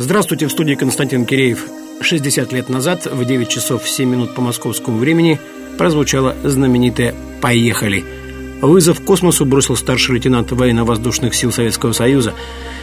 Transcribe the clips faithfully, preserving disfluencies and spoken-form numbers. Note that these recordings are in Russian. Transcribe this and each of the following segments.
Здравствуйте, в студии Константин Киреев. шестьдесят лет назад в девять часов семь минут по московскому времени прозвучало знаменитое «Поехали!». Вызов космосу бросил старший лейтенант военно-воздушных сил Советского Союза.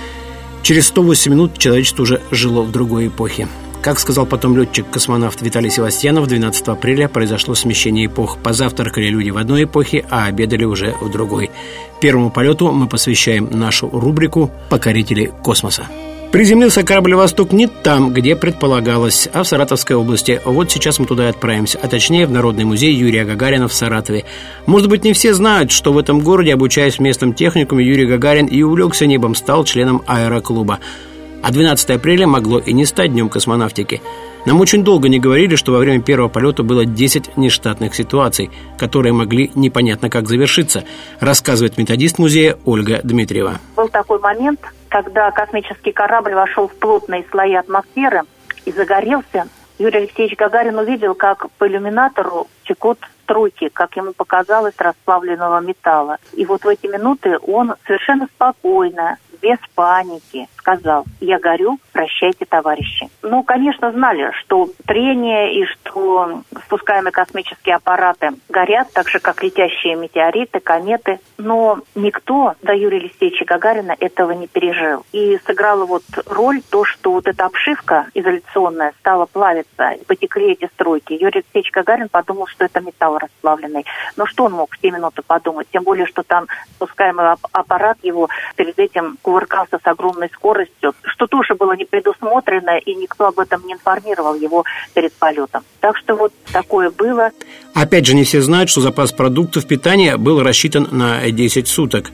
Через сто восемь минут человечество уже жило в другой эпохе. Как сказал потом летчик-космонавт Виталий Севастьянов, двенадцатого апреля произошло смещение эпох. Позавтракали люди в одной эпохе, а обедали уже в другой. Первому полету мы посвящаем нашу рубрику «Покорители космоса». Приземлился корабль «Восток» не там, где предполагалось, а в Саратовской области. Вот сейчас мы туда и отправимся, а точнее в Народный музей Юрия Гагарина в Саратове. Может быть, не все знают, что в этом городе, обучаясь в местном техникуме, Юрий Гагарин и увлекся небом, стал членом аэроклуба. А двенадцатого апреля могло и не стать днем космонавтики. Нам очень долго не говорили, что во время первого полета было десять нештатных ситуаций, которые могли непонятно как завершиться, рассказывает методист музея Ольга Дмитриева. Был такой момент, когда космический корабль вошел в плотные слои атмосферы и загорелся. Юрий Алексеевич Гагарин увидел, как по иллюминатору текут струйки, как ему показалось, расплавленного металла. И вот в эти минуты он совершенно спокойно, без паники сказал: «Я горю, прощайте, товарищи». Ну, конечно, знали, что трение и что спускаемые космические аппараты горят, так же, как летящие метеориты, кометы. Но никто до Юрия Алексеевича Гагарина этого не пережил. И сыграла вот роль то, что вот эта обшивка изоляционная стала плавиться, потекли эти струйки. Юрий Алексеевич Гагарин подумал, что это металл расплавленный. Но что он мог в те минуты подумать? Тем более, что там спускаемый аппарат его перед этим кувыркался с огромной скоростью, что тоже было не предусмотрено, и никто об этом не информировал его перед полетом. Так что вот такое было. Опять же, не все знают, что запас продуктов питания был рассчитан на десять суток.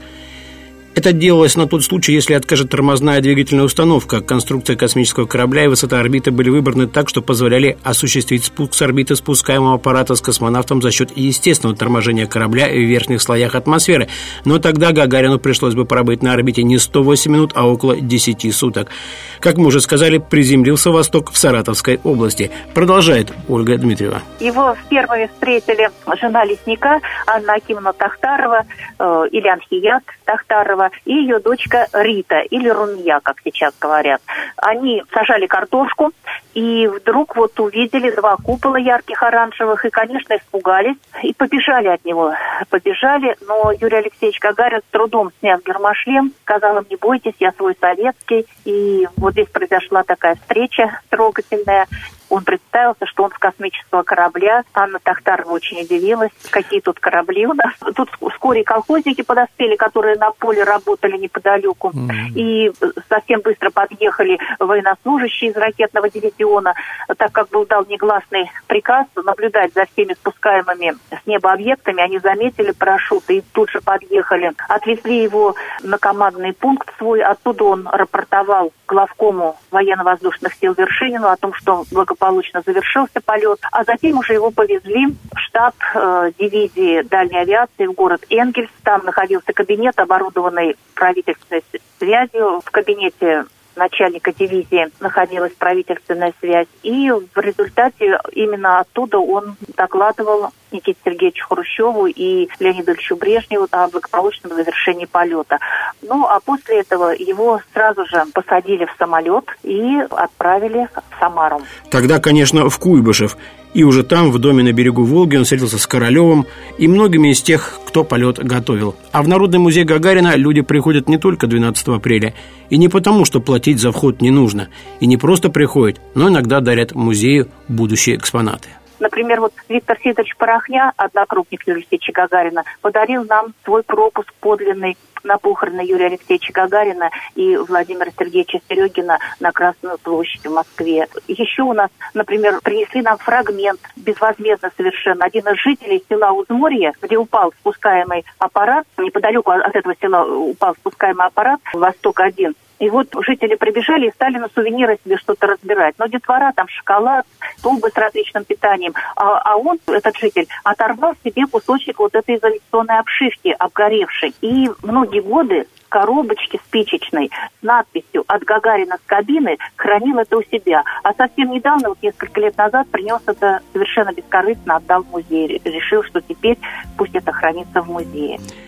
Это делалось на тот случай, если откажет тормозная двигательная установка. Конструкция космического корабля и высота орбиты были выбраны так, что позволяли осуществить спуск с орбиты спускаемого аппарата с космонавтом за счет естественного торможения корабля в верхних слоях атмосферы. Но тогда Гагарину пришлось бы пробыть на орбите не сто восемь минут, а около десяти суток. Как мы уже сказали, приземлился «Восток» в Саратовской области. Продолжает Ольга Дмитриева. Его впервые встретили жена лесника Анна Акимовна Тахтарова, э, или Анхият Тахтарова, и ее дочка Рита, или Румия, как сейчас говорят. Они сажали картошку, и вдруг вот увидели два купола ярких оранжевых, и, конечно, испугались, и побежали от него. Побежали, но Юрий Алексеевич Гагарин, с трудом сняв гермошлем, сказал им: «Не бойтесь, я свой советский». И вот здесь произошла такая встреча трогательная. Он представился, что он с космического корабля. Анна Тахтарова очень удивилась, какие тут корабли у нас. Тут вскоре колхозники подоспели, которые на поле работали неподалеку. Mm-hmm. И совсем быстро подъехали военнослужащие из ракетного дивизиона, так как был дан негласный приказ наблюдать за всеми спускаемыми с неба объектами. Они заметили парашюты и тут же подъехали. Отвезли его на командный пункт свой. Оттуда он рапортовал главкому военно-воздушных сил Вершинину о том, что благополучно завершился полет, а затем уже его повезли в штаб э, дивизии дальней авиации в город Энгельс. Там находился кабинет, оборудованный правительственной связью. В кабинете начальника дивизии находилась правительственная связь, и в результате именно оттуда он докладывал Никите Сергеевичу Хрущеву и Леониду Ильичу Брежневу о благополучном завершении полета. Ну, а после этого его сразу же посадили в самолет и отправили в Самару. Тогда, конечно, в Куйбышев. И уже там, в доме на берегу Волги, он встретился с Королевым и многими из тех, кто полет готовил. А в Народный музей Гагарина люди приходят не только двенадцатого апреля. И не потому, что платить за вход не нужно. И не просто приходят, но иногда дарят музею будущие экспонаты. Например, вот Виктор Сидорович Порохня, однокрупник Юрия Алексеевича Гагарина, подарил нам свой пропуск подлинный на похороны Юрия Алексеевича Гагарина и Владимира Сергеевича Серегина на Красную площадь в Москве. Еще у нас, например, принесли нам фрагмент, безвозмездно совершенно. Один из жителей села Узморье, где упал спускаемый аппарат, неподалеку от этого села упал спускаемый аппарат «Восток один». И вот жители прибежали и стали на сувениры себе что-то разбирать. Но детвора, там шоколад, тумбы с различным питанием. А, а он, этот житель, оторвал себе кусочек вот этой изоляционной обшивки, обгоревшей. И многие годы коробочки спичечной с надписью «От Гагарина с кабины» хранил это у себя. А совсем недавно, вот несколько лет назад, принес это совершенно бескорыстно, отдал в музей. Решил, что теперь пусть это хранится в музее.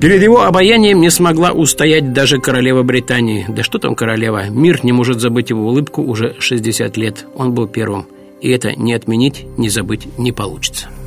Перед его обаянием не смогла устоять даже королева Британии. Да что там королева? Мир не может забыть его улыбку уже шестьдесят лет. Он был первым. И это ни отменить, ни забыть не получится.